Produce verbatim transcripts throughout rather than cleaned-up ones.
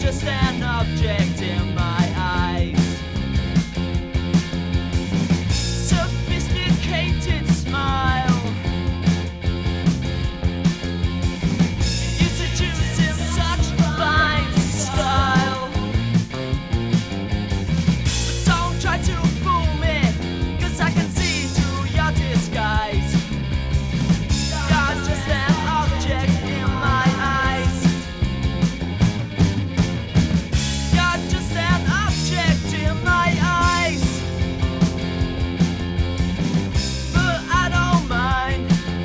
just an object in my eyes. Sophisticated smile, you seduce in such fine style. But don't try to fool me, 'cause I can see through your disguise. You're just an object in my eyes. You're just an object in my eyes. But I don't mind,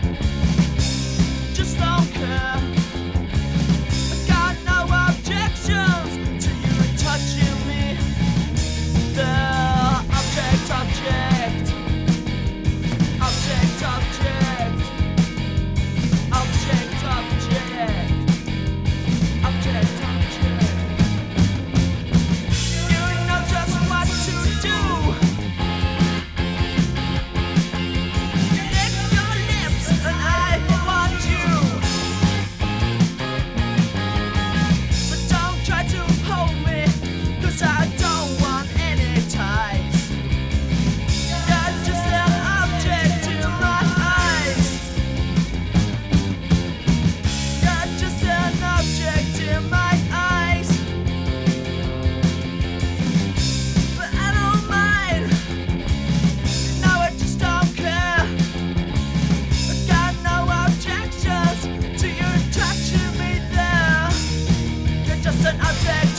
just don't care. I got no objections to you touching me. The object, object, object, object, object, object, object, object. You know just what to do. Lick your lips and I want you. But don't try to hold me, 'cause I don't want any ties. You're just an object in my eyes. You're just an object in my eyes. But I don't mind, no, I just don't care. I got no objections to you touching me there. You're just an object